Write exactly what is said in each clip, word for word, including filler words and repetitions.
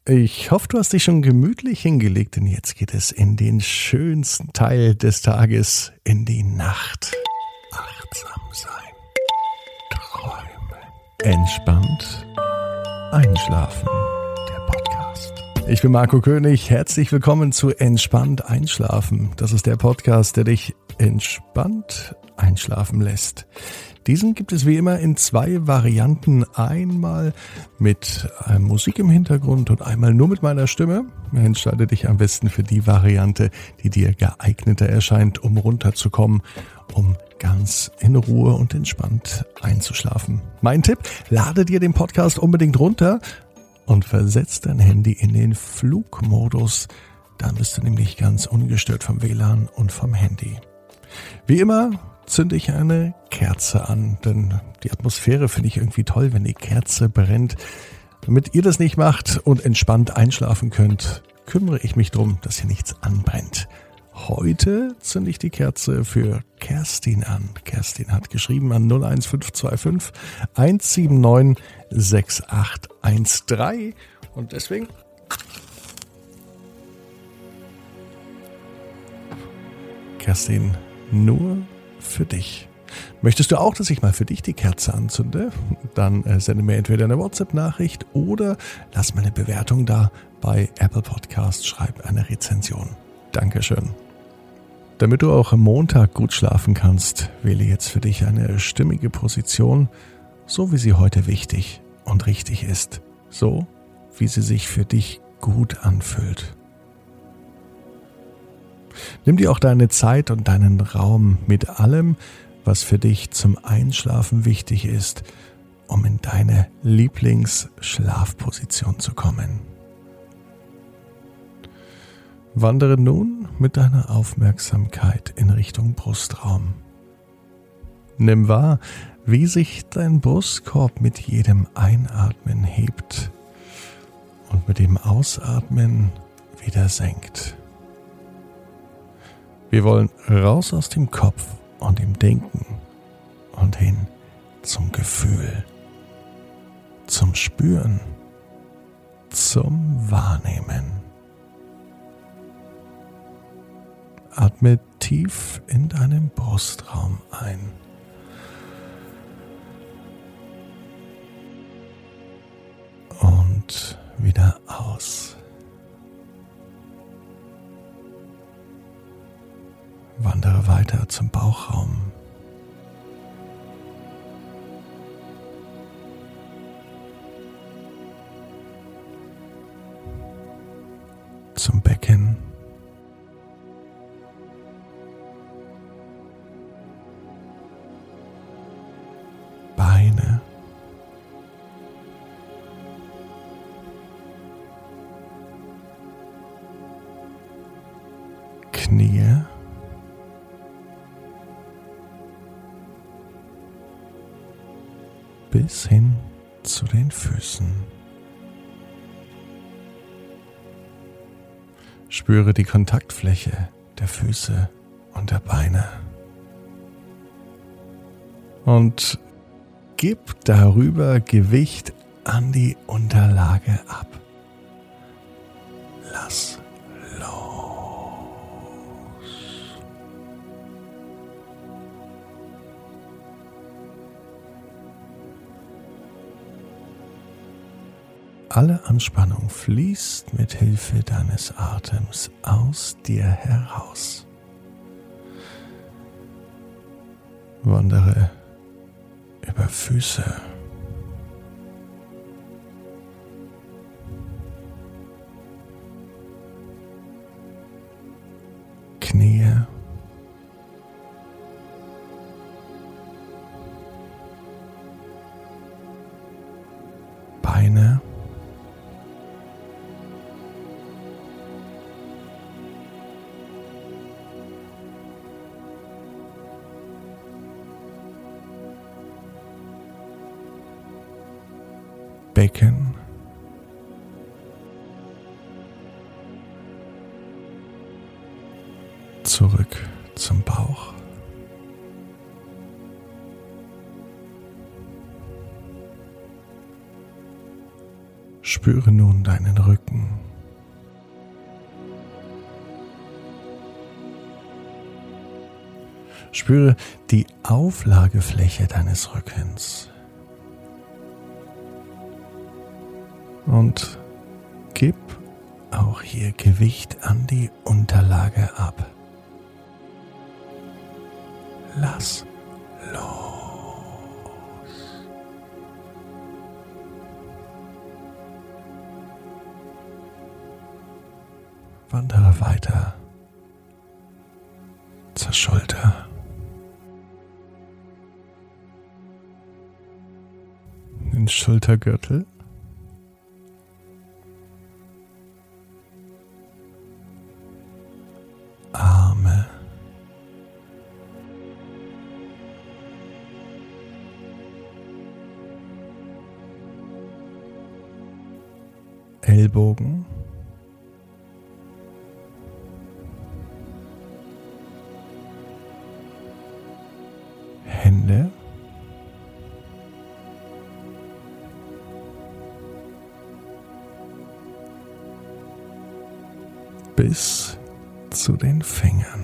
Ich hoffe, du hast dich schon gemütlich hingelegt, denn jetzt geht es in den schönsten Teil des Tages, in die Nacht. Achtsam sein, träumen, entspannt einschlafen, der Podcast. Ich bin Marco König, herzlich willkommen zu Entspannt einschlafen. Das ist der Podcast, der dich entspannt einschlafen lässt. Diesen gibt es wie immer in zwei Varianten. Einmal mit äh, Musik im Hintergrund und einmal nur mit meiner Stimme. Entscheide dich am besten für die Variante, die dir geeigneter erscheint, um runterzukommen, um ganz in Ruhe und entspannt einzuschlafen. Mein Tipp, lade dir den Podcast unbedingt runter und versetz dein Handy in den Flugmodus. Dann bist du nämlich ganz ungestört vom W L A N und vom Handy. Wie immer zünde ich eine Kerze an, denn die Atmosphäre finde ich irgendwie toll, wenn die Kerze brennt. Damit ihr das nicht macht und entspannt einschlafen könnt, kümmere ich mich darum, dass hier nichts anbrennt. Heute zünde ich die Kerze für Kerstin an. Kerstin hat geschrieben an null eins fünf zwei fünf eins sieben neun sechs acht eins drei und deswegen Kerstin, nur für dich. Möchtest du auch, dass ich mal für dich die Kerze anzünde? Dann äh, sende mir entweder eine WhatsApp-Nachricht oder lass mir eine Bewertung da bei Apple Podcast, schreib eine Rezension. Dankeschön. Damit du auch am Montag gut schlafen kannst, wähle jetzt für dich eine stimmige Position, so wie sie heute wichtig und richtig ist. So, wie sie sich für dich gut anfühlt. Nimm dir auch deine Zeit und deinen Raum mit allem, was für dich zum Einschlafen wichtig ist, um in deine Lieblingsschlafposition zu kommen. Wandere nun mit deiner Aufmerksamkeit in Richtung Brustraum. Nimm wahr, wie sich dein Brustkorb mit jedem Einatmen hebt und mit dem Ausatmen wieder senkt. Wir wollen raus aus dem Kopf und dem Denken und hin zum Gefühl, zum Spüren, zum Wahrnehmen. Atme tief in deinen Brustraum ein. Und wieder aus. Wandere weiter zum Bauchraum. Zum Becken. Beine. Knie. Bis hin zu den Füßen. Spüre die Kontaktfläche der Füße und der Beine. Und gib darüber Gewicht an die Unterlage ab. Lass los. Alle Anspannung fließt mit Hilfe deines Atems aus dir heraus. Wandere über Füße, Knie, Beine, Becken, zurück zum Bauch, spüre nun deinen Rücken, Spüre die Auflagefläche deines Rückens. Und gib auch hier Gewicht an die Unterlage ab. Lass los. Wandere weiter zur Schulter. Den Schultergürtel. Arme. Ellbogen. Hände. Bis zu den Fingern.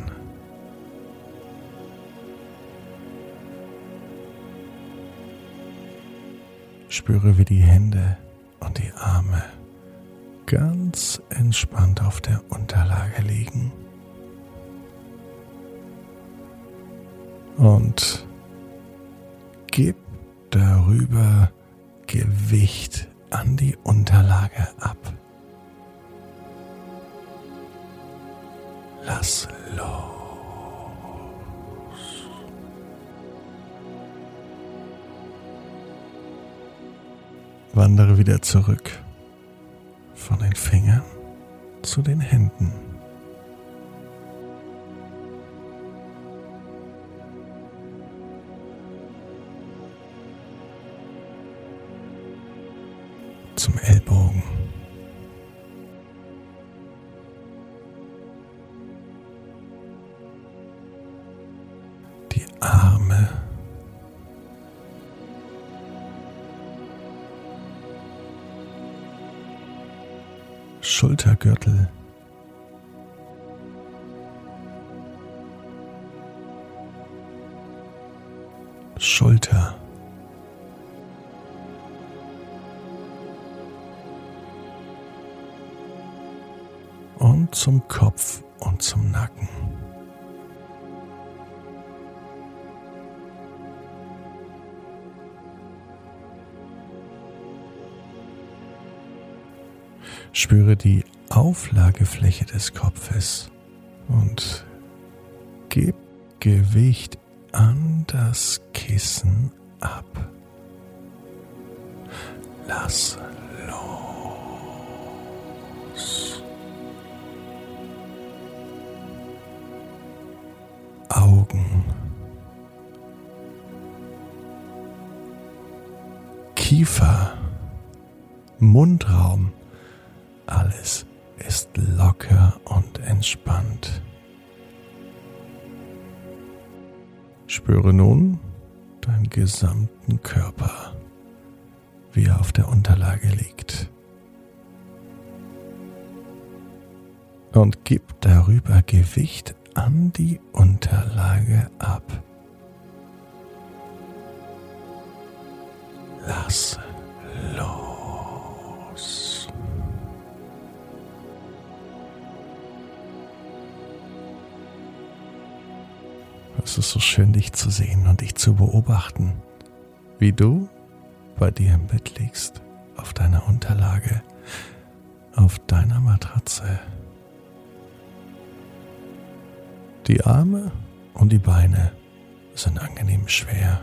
Spüre, wie die Hände und die Arme ganz entspannt auf der Unterlage liegen. Und gib darüber Gewicht an die Unterlage ab. Lass los. Wandere wieder zurück von den Fingern zu den Händen. Zum Ellbogen. Die Arme. Schultergürtel. Schulter. Und zum Kopf und zum Nacken. Spüre die Auflagefläche des Kopfes und gib Gewicht an das Kissen ab. Lass los. Augen. Kiefer. Mundraum. Alles ist locker und entspannt. Spüre nun deinen gesamten Körper, wie er auf der Unterlage liegt. Und gib darüber Gewicht an die Unterlage ab. Lass los. Es ist so schön, dich zu sehen und dich zu beobachten, wie du bei dir im Bett liegst, auf deiner Unterlage, auf deiner Matratze. Die Arme und die Beine sind angenehm schwer.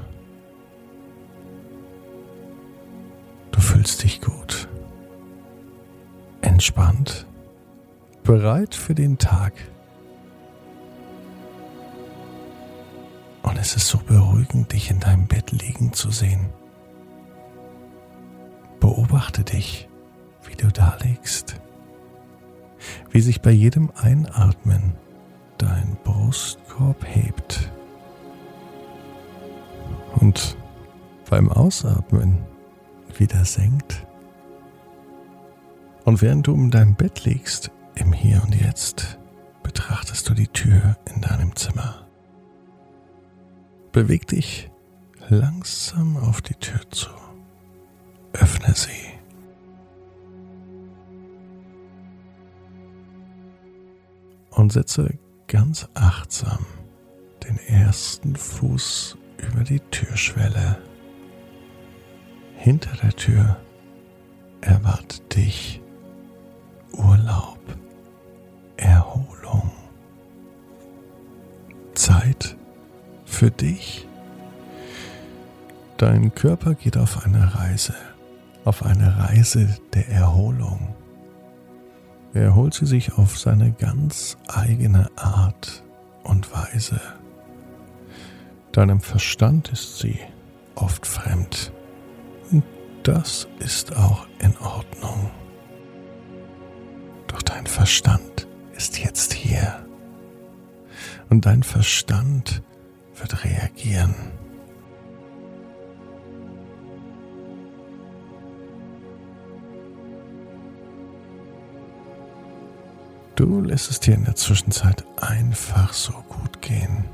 Du fühlst dich gut, entspannt, bereit für den Tag. Und es ist so beruhigend, dich in deinem Bett liegen zu sehen. Beobachte dich, wie du da liegst, wie sich bei jedem Einatmen dein Brustkorb hebt und beim Ausatmen wieder senkt. Und während du in deinem Bett liegst, im Hier und Jetzt, betrachtest du die Tür in deinem Zimmer. Beweg dich langsam auf die Tür zu. Öffne sie. Und setze ganz achtsam den ersten Fuß über die Türschwelle. Hinter der Tür erwartet dich Urlaub, Erholung, Zeit für dich. Dein Körper geht auf eine Reise, auf eine Reise der Erholung. Er holt sie sich auf seine ganz eigene Art und Weise. Deinem Verstand ist sie oft fremd. Und das ist auch in Ordnung. Doch dein Verstand ist jetzt hier. Und dein Verstand wird reagieren. Du lässt es dir in der Zwischenzeit einfach so gut gehen.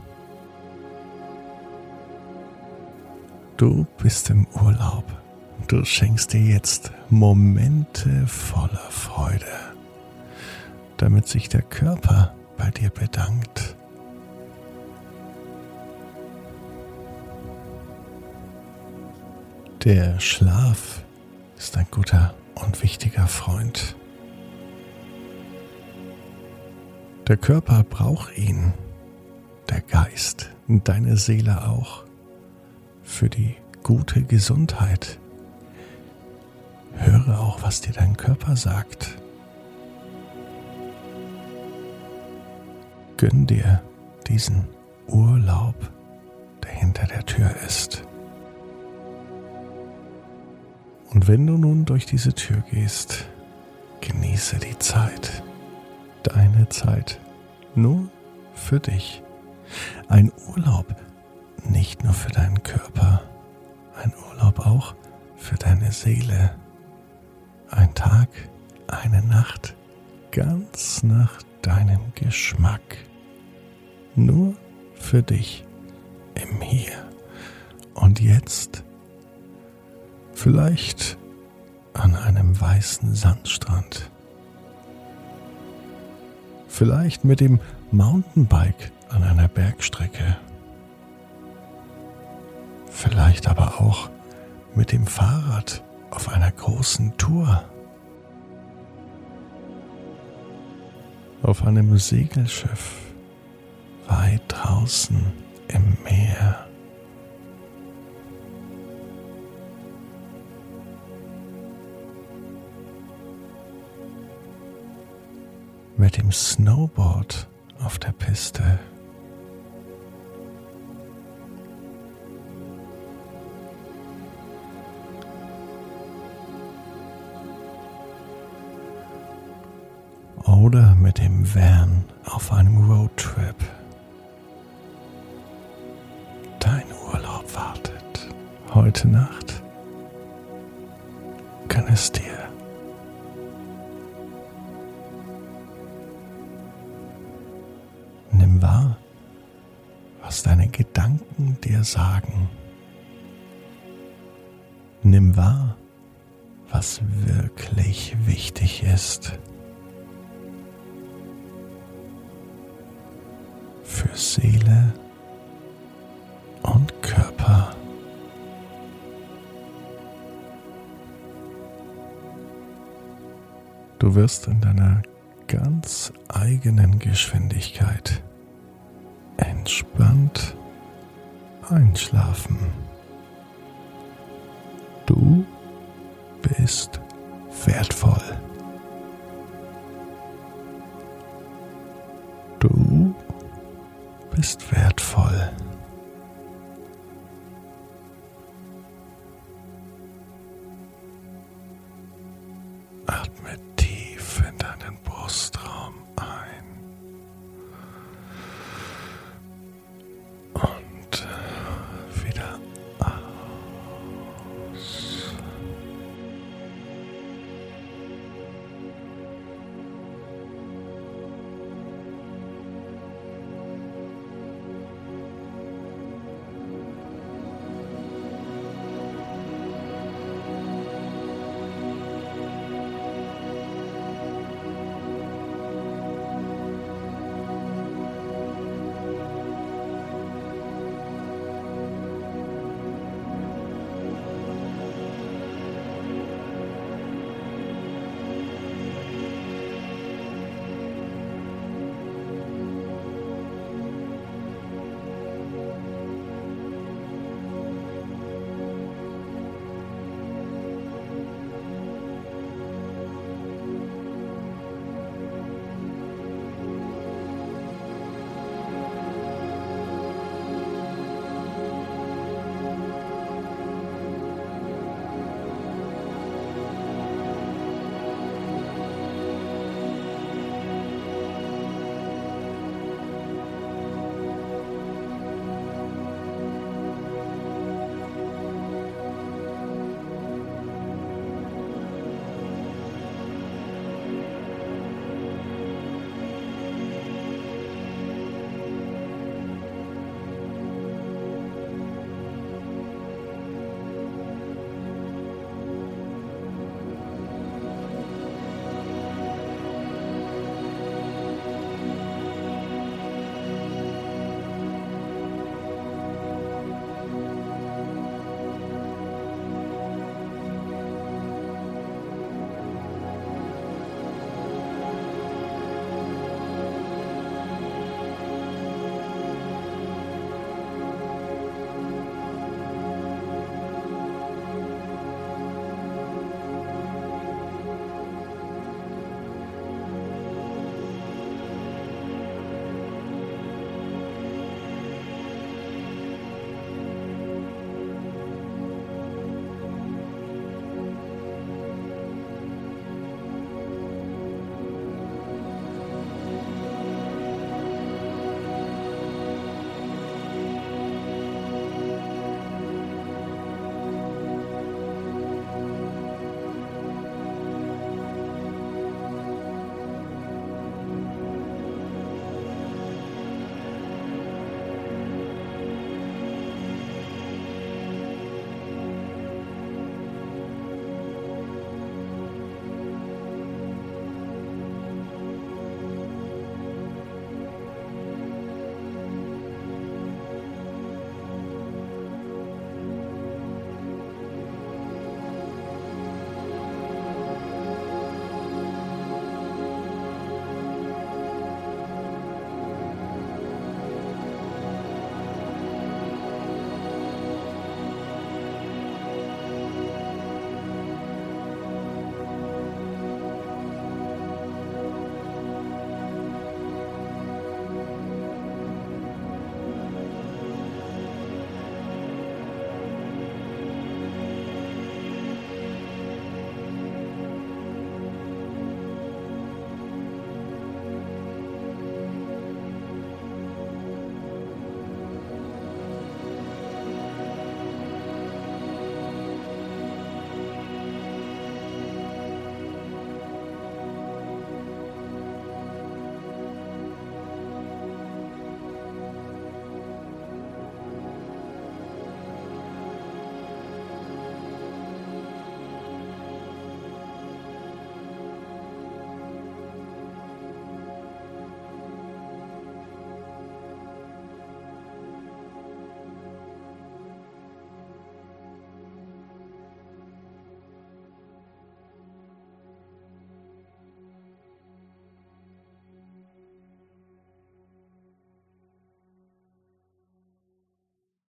Du bist im Urlaub. Du schenkst dir jetzt Momente voller Freude, damit sich der Körper bei dir bedankt. Der Schlaf ist ein guter und wichtiger Freund. Der Körper braucht ihn, der Geist, deine Seele auch, für die gute Gesundheit. Höre auch, was dir dein Körper sagt. Gönn dir diesen Urlaub, der hinter der Tür ist. Und wenn du nun durch diese Tür gehst, genieße die Zeit. Deine Zeit nur für dich. Ein Urlaub nicht nur für deinen Körper, ein Urlaub auch für deine Seele. Ein Tag, eine Nacht, ganz nach deinem Geschmack. Nur für dich im Hier und Jetzt. Vielleicht an einem weißen Sandstrand. Vielleicht mit dem Mountainbike an einer Bergstrecke. Vielleicht aber auch mit dem Fahrrad auf einer großen Tour. Auf einem Segelschiff weit draußen im Meer. Mit dem Snowboard auf der Piste. Oder mit dem Van auf einem Roadtrip. Dein Urlaub wartet. Heute Nacht kann es dir. Nimm wahr, was deine Gedanken dir sagen. Nimm wahr, was wirklich wichtig ist. Für Seele und Körper. Du wirst in deiner ganz eigenen Geschwindigkeit entspannt einschlafen. Du bist wertvoll. Du bist wertvoll. Atme tief in deinen Brustraum